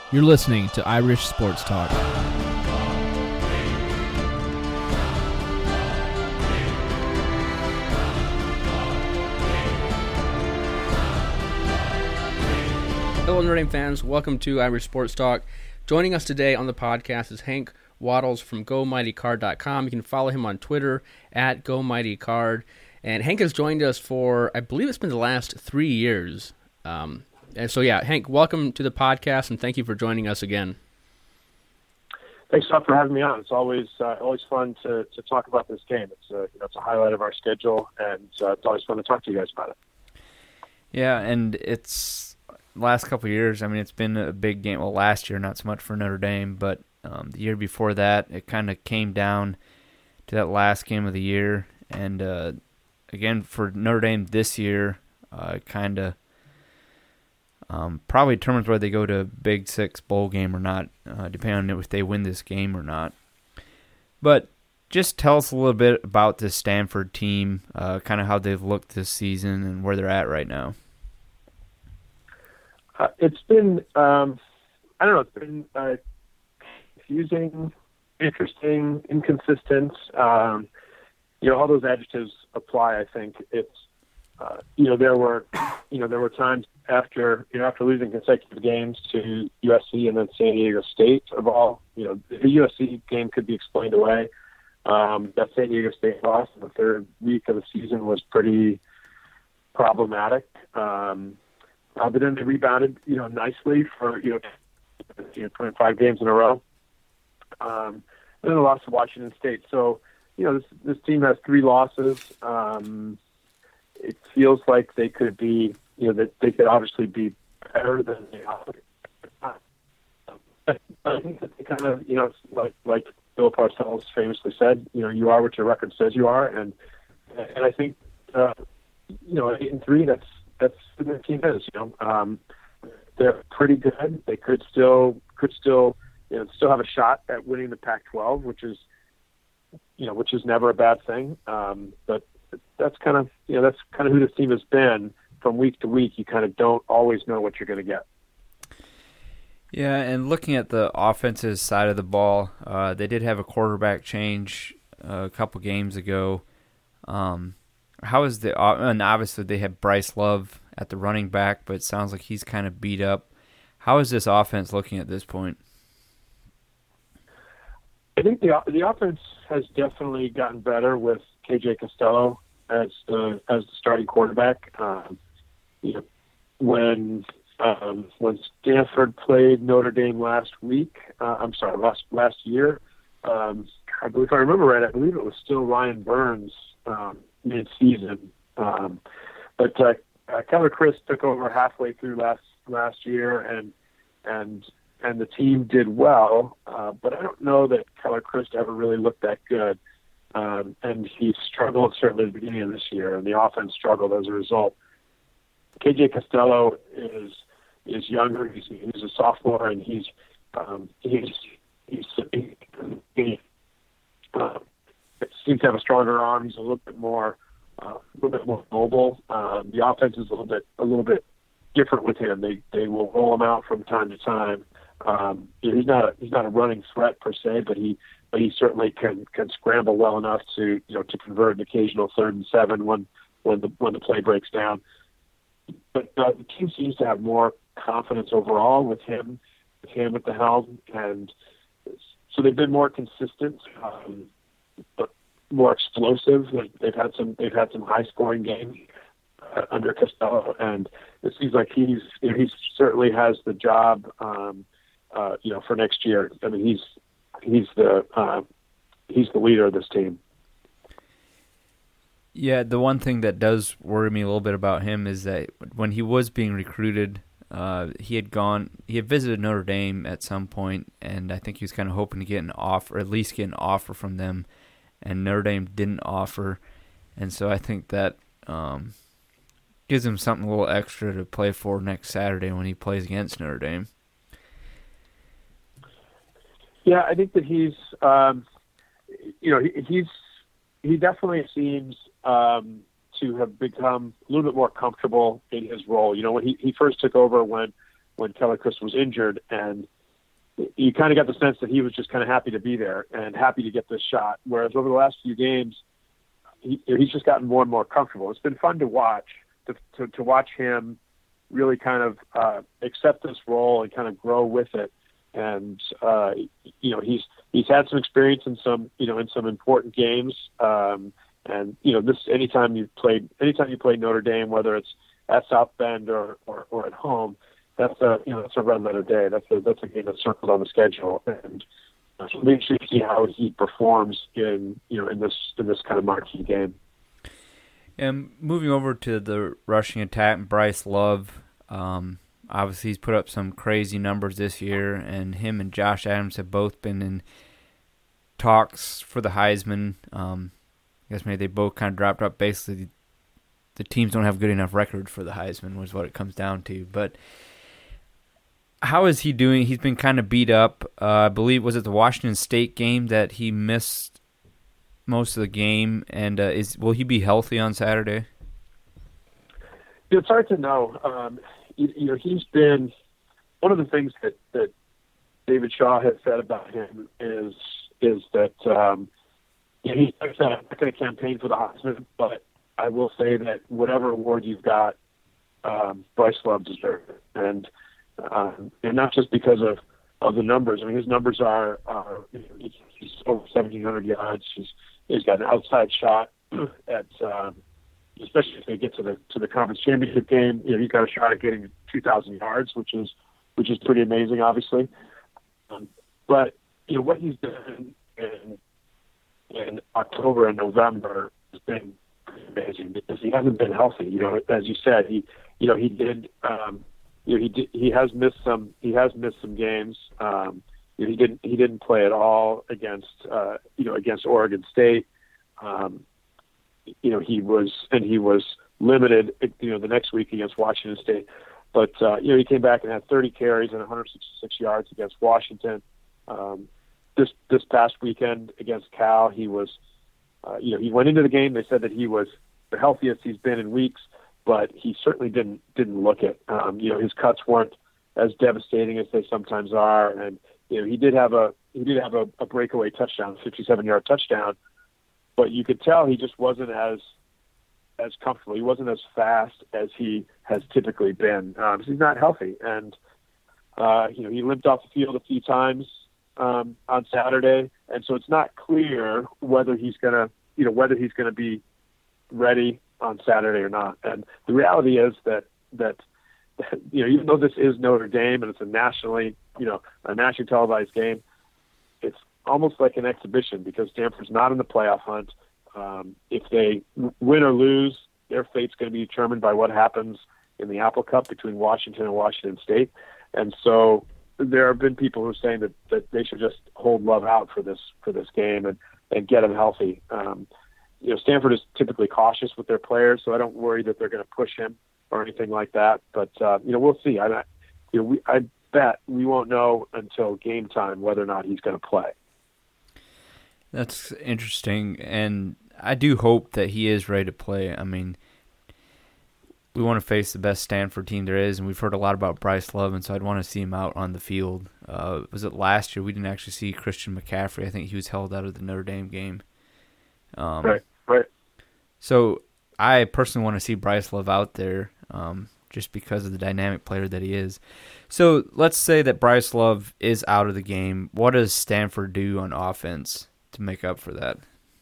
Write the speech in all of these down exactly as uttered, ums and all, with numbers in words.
You're listening to Irish Sports Talk. Hello, Notre Dame fans. Welcome to Irish Sports Talk. Joining us today on the podcast is Hank Waddles from Go Mighty Card dot com. You can follow him on Twitter at Go Mighty Card. And Hank has joined us for, I believe it's been the last three years. Um, and so, yeah, Hank, welcome to the podcast, and thank you for joining us again. Thanks a lot for having me on. It's always uh, always fun to, to talk about this game. It's a, you know, it's a highlight of our schedule, and uh, it's always fun to talk to you guys about it. Yeah, and it's last couple of years, I mean, it's been a big game. Well, last year, not so much for Notre Dame, but um, the year before that, it kind of came down to that last game of the year. And, uh, again, for Notre Dame this year, uh, kind of um, probably determines whether they go to a Big Six bowl game or not, uh, depending on if they win this game or not. But just tell us a little bit about this Stanford team, uh, kind of how they've looked this season and where they're at right now. Uh, it's been, um, I don't know, it's been uh, confusing, interesting, inconsistent. Um, you know, all those adjectives apply. I think it's, uh, you know, there were, you know, there were times after, you know, after losing consecutive games to U S C and then San Diego State, of all, you know, the U S C game could be explained away. Um, that San Diego State loss in the third week of the season was pretty problematic. Um, Uh, but then they rebounded, you know, nicely for, you know, you know twenty-five games in a row. Um, and then they lost to Washington State. So, you know, this this team has three losses. Um, it feels like they could be, you know, that they could obviously be better than they are. I think that they kind of, you know, like like Bill Parcells famously said, you know, you are what your record says you are, and and I think, uh, you know, eight and three, that's. That's who their team is. You know, um, they're pretty good. They could still could still you know still have a shot at winning the Pac twelve, which is you know which is never a bad thing. Um, but that's kind of you know that's kind of who this team has been from week to week. You kind of don't always know what you're going to get. Yeah, and looking at the offensive side of the ball, uh, they did have a quarterback change uh, a couple games ago. Um, How is the and obviously they have Bryce Love at the running back, but it sounds like he's kind of beat up. How is this offense looking at this point? I think the the offense has definitely gotten better with K J Costello as the as the starting quarterback. Um, you know, when um, when Stanford played Notre Dame last week, uh, I'm sorry, last last year, um, I believe if I remember right, I believe it was still Ryan Burns. Um, mid-season. Um, but uh, uh, Keller Chris took over halfway through last last year, and and and the team did well. Uh, but I don't know that Keller Chris ever really looked that good. Um, and he struggled certainly at the beginning of this year, and the offense struggled as a result. K J Costello is is younger. He's, he's a sophomore, and he's um, he's he's he, he, uh, seems to have a stronger arm. He's a little bit more, uh, a little bit more mobile. Um, the offense is a little bit, a little bit different with him. They they will roll him out from time to time. Um, you know, he's not a, he's not a running threat per se, but he but he certainly can can scramble well enough to you know to convert an occasional third and seven when when the when the play breaks down. But uh, the team seems to have more confidence overall with him, with him at the helm, and so they've been more consistent. Um, but more explosive. Like they've had some, they've had some high-scoring games uh, under Costello, and it seems like he's, you know, he certainly has the job, um, uh, you know, for next year. I mean, he's he's the uh, he's the leader of this team. Yeah, the one thing that does worry me a little bit about him is that when he was being recruited, uh, he had gone, he had visited Notre Dame at some point, and I think he was kind of hoping to get an offer, or at least get an offer from them. And Notre Dame didn't offer, and so I think that um, gives him something a little extra to play for next Saturday when he plays against Notre Dame. Yeah, I think that he's, um, you know, he, he's he definitely seems um, to have become a little bit more comfortable in his role. You know, when he, he first took over when when Keller Chris was injured, and you kind of got the sense that he was just kind of happy to be there and happy to get this shot. Whereas over the last few games, he, he's just gotten more and more comfortable. It's been fun to watch, to to, to watch him really kind of uh, accept this role and kind of grow with it. And uh, you know, he's he's had some experience in some you know in some important games. Um, and you know, this anytime you played anytime you play Notre Dame, whether it's at South Bend or, or, or at home, that's a you know that's a red letter day. That's a that's a game that's circled on the schedule, and uh, so make sure to see how he performs in you know in this in this kind of marquee game. And moving over to the rushing attack, Bryce Love, um, obviously he's put up some crazy numbers this year, and him and Josh Adams have both been in talks for the Heisman. Um, I guess maybe they both kind of dropped up. Basically, the teams don't have good enough records for the Heisman, was what it comes down to. But how is he doing? He's been kind of beat up. Uh, I believe, was it the Washington State game that he missed most of the game, and uh, is will he be healthy on Saturday? It's hard to know. Um, you, you know, he's been one of the things that, that David Shaw has said about him is is that um, you know, he's like I said, I'm not going to campaign for the Heisman, but I will say that whatever award you've got, um, Bryce Love deserves it, and um, and not just because of, of the numbers. I mean, his numbers are, are you know, he's, he's over seventeen hundred yards. He's He's got an outside shot at, um, especially if they get to the to the conference championship game. You know, he's got a shot at getting two thousand yards, which is which is pretty amazing, obviously. Um, but you know what he's done in in October and November has been pretty amazing because he hasn't been healthy. You know, as you said, he you know he did um, you know he did, he has missed some he has missed some games. Um, He didn't. He didn't play at all against, uh, you know, against Oregon State. Um, you know, he was, and he was limited, you know, the next week against Washington State. But uh, you know, he came back and had thirty carries and one hundred sixty-six yards against Washington. Um, this this past weekend against Cal, he was, uh, you know, he went into the game. They said that he was the healthiest he's been in weeks, but he certainly didn't didn't look it. Um, you know, his cuts weren't as devastating as they sometimes are, and you know, he did have a he did have a, a breakaway touchdown, fifty-seven yard touchdown, but you could tell he just wasn't as as comfortable. He wasn't as fast as he has typically been. Um, he's not healthy, and uh, you know he limped off the field a few times um, on Saturday, and so it's not clear whether he's gonna you know whether he's gonna be ready on Saturday or not. And the reality is that that. You know, even though this is Notre Dame and it's a nationally, you know, a nationally televised game, it's almost like an exhibition because Stanford's not in the playoff hunt. Um, if they win or lose, their fate's going to be determined by what happens in the Apple Cup between Washington and Washington State. And so there have been people who are saying that, that they should just hold Love out for this for this game and, and get him healthy. Um, you know, Stanford is typically cautious with their players, so I don't worry that they're going to push him or anything like that. But, uh, you know, we'll see. I, you know, we, I bet we won't know until game time whether or not he's going to play. That's interesting, and I do hope that he is ready to play. I mean, we want to face the best Stanford team there is, and we've heard a lot about Bryce Love, and so I'd want to see him out on the field. Uh, was it last year? We didn't actually see Christian McCaffrey. I think he was held out of the Notre Dame game. Um, right, right. So I personally want to see Bryce Love out there um, just because of the dynamic player that he is. So let's say that Bryce Love is out of the game. What does Stanford do on offense to make up for that?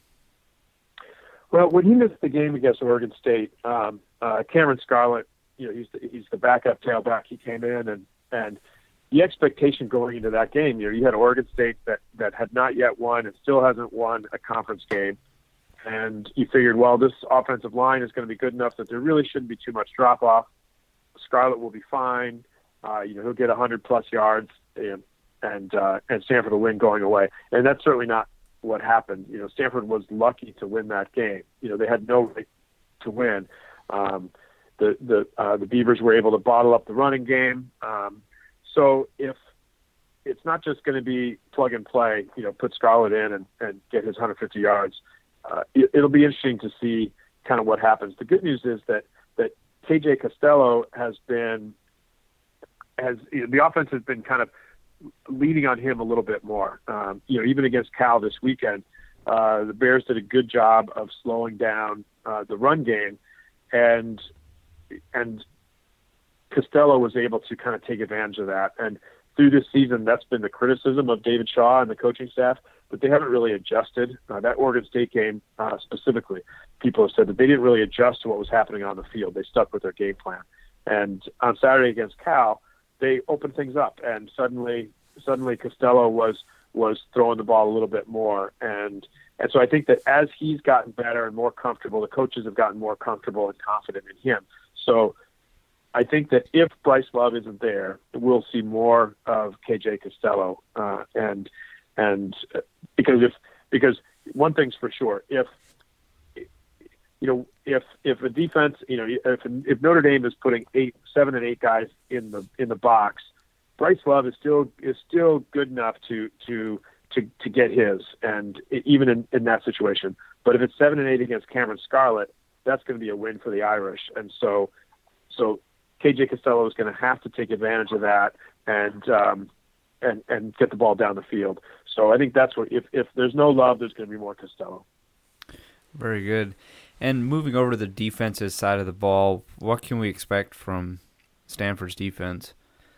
Well, when he missed the game against Oregon State, um, uh, Cameron Scarlett, you know, he's the, he's the backup tailback. He came in, and and the expectation going into that game, you know, you had Oregon State that that had not yet won and still hasn't won a conference game. And you figured, well, this offensive line is going to be good enough that there really shouldn't be too much drop-off. Scarlett will be fine. Uh, you know, he'll get one hundred plus yards, and and, uh, and Stanford will win going away. And that's certainly not what happened. You know, Stanford was lucky to win that game. You know, they had no right to win. Um, the the uh, the Beavers were able to bottle up the running game. Um, so if it's not just going to be plug and play, you know, put Scarlett in and, and get his one hundred fifty yards. Uh, it, it'll be interesting to see kind of what happens. The good news is that that K J Costello has been has you know, the offense has been kind of leaning on him a little bit more. Um, you know, even against Cal this weekend, uh, the Bears did a good job of slowing down uh, the run game, and and Costello was able to kind of take advantage of that. And through this season, that's been the criticism of David Shaw and the coaching staff, but they haven't really adjusted. Uh, that Oregon State game uh, specifically, people have said that they didn't really adjust to what was happening on the field. They stuck with their game plan. And on Saturday against Cal, they opened things up, and suddenly, suddenly Costello was was throwing the ball a little bit more. And and so I think that as he's gotten better and more comfortable, the coaches have gotten more comfortable and confident in him. So I think that if Bryce Love isn't there, we'll see more of K J Costello, uh, and and because if because one thing's for sure, if you know if if a defense, you know if if Notre Dame is putting eight, seven, and eight guys in the in the box, Bryce Love is still is still good enough to to to to get his, and even in, in that situation. But if it's seven and eight against Cameron Scarlett, that's going to be a win for the Irish, and so so. K J Costello is going to have to take advantage of that and um, and and get the ball down the field. So I think that's what if if there's no Love, there's going to be more Costello. Very good. And moving over to the defensive side of the ball, what can we expect from Stanford's defense?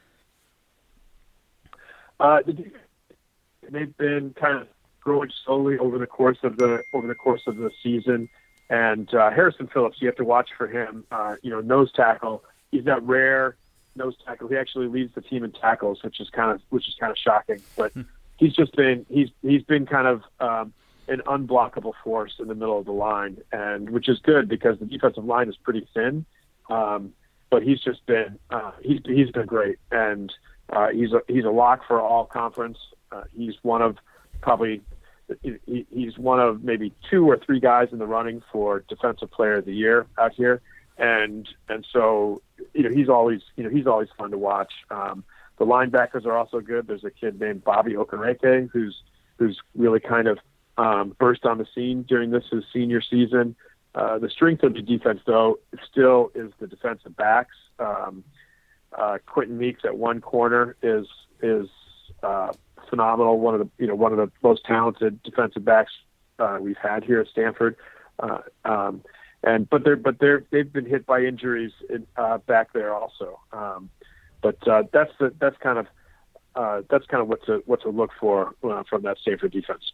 Uh, they've been kind of growing slowly over the course of the over the course of the season. And uh, Harrison Phillips, you have to watch for him. Uh, you know, nose tackle. He's that rare nose tackle. He actually leads the team in tackles, which is kind of which is kind of shocking. But he's just been he's he's been kind of um, an unblockable force in the middle of the line, and which is good because the defensive line is pretty thin. Um, but he's just been uh, he's he's been great, and uh, he's a he's a lock for all conference. Uh, he's one of probably he, he's one of maybe two or three guys in the running for Defensive Player of the Year out here. And and so you know he's always you know he's always fun to watch. Um, the linebackers are also good. There's a kid named Bobby Okereke who's who's really kind of um, burst on the scene during this his senior season. Uh, the strength of the defense though still is the defensive backs. Um, uh, Quentin Meeks at one corner is is uh, phenomenal. One of the you know one of the most talented defensive backs uh, we've had here at Stanford. Uh, um, And but they're but they're they've been hit by injuries in, uh, back there also. Um, but uh, that's the, that's kind of uh, that's kind of what to what to look for uh, from that Stanford defense.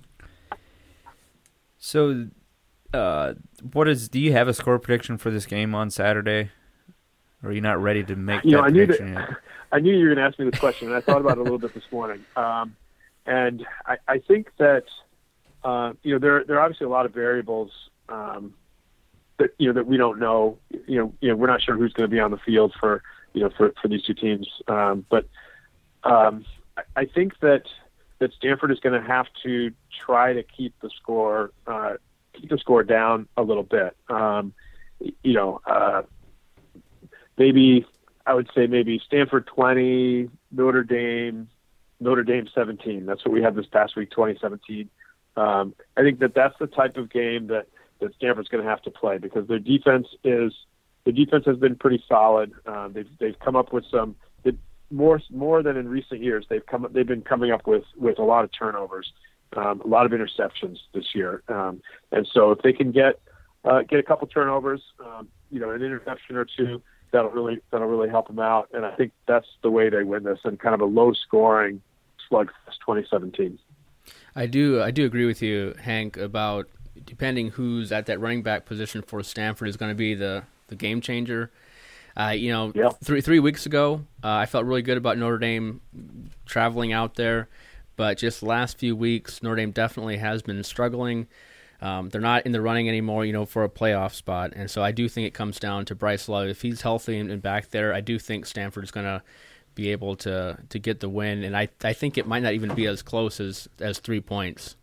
So, uh, what is? Do you have a score prediction for this game on Saturday? Or are you not ready to make you that know, I knew prediction that, yet? I knew you were going to ask me this question, and I thought about it a little bit this morning. Um, and I, I think that uh, you know there there are obviously a lot of variables. Um, That, you know that we don't know. You know, you know, we're not sure who's going to be on the field for you know for, for these two teams. Um, but um, I, I think that that Stanford is going to have to try to keep the score uh, keep the score down a little bit. Um, you know, uh, maybe I would say maybe Stanford twenty, Notre Dame Notre Dame seventeen. That's what we had this past week, twenty seventeen. Um, I think that that's the type of game that. that Stanford's going to have to play because their defense is the defense has been pretty solid. Um, they've they've come up with some more more than in recent years. They've come they've been coming up with, with a lot of turnovers, um, a lot of interceptions this year. Um, and so if they can get uh, get a couple turnovers, um, you know, an interception or two, that'll really that'll really help them out. And I think that's the way they win this, and kind of a low scoring slugfest twenty seventeen. I do I do agree with you, Hank, about depending who's at that running back position for Stanford is going to be the, the game changer. Uh, you know, yeah. three three weeks ago, uh, I felt really good about Notre Dame traveling out there, but just the last few weeks, Notre Dame definitely has been struggling. Um, they're not in the running anymore, you know, for a playoff spot, and so I do think it comes down to Bryce Love. If he's healthy and, and back there, I do think Stanford is going to be able to to get the win, and I I think it might not even be as close as as three points.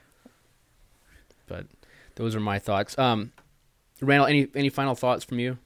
But those are my thoughts. Um, Randall, any any final thoughts from you?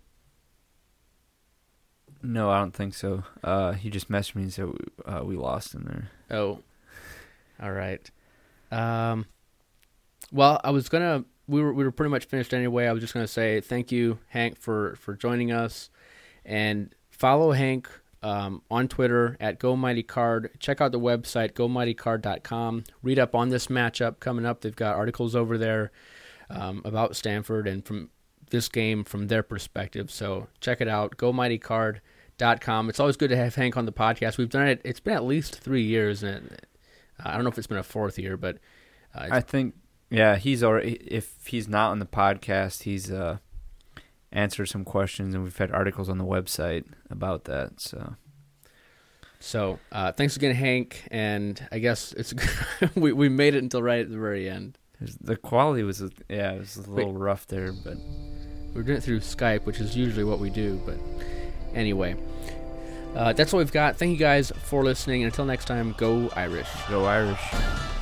No, I don't think so. Uh, he just messaged me and said uh, we lost in there. Oh, all right. Um, well, I was gonna. We were we were pretty much finished anyway. I was just gonna say thank you, Hank, for, for joining us, and follow Hank um, on Twitter at GoMightyCard. Check out the website, go mighty card dot com. Read up on this matchup coming up. They've got articles over there um, about Stanford and from this game from their perspective. So check it out, go mighty card dot com. It's always good to have Hank on the podcast. We've done it. It's been at least three years, and it, I don't know if it's been a fourth year, but uh, I think, yeah, he's already. If he's not on the podcast, he's uh, answered some questions, and we've had articles on the website about that. So, so uh, thanks again, Hank. And I guess it's we we made it until right at the very end. The quality was, yeah, it was a little Wait. rough there, but we're doing it through Skype, which is usually what we do. But anyway, uh, that's what we've got. Thank you guys for listening. And until next time, go Irish. go Irish.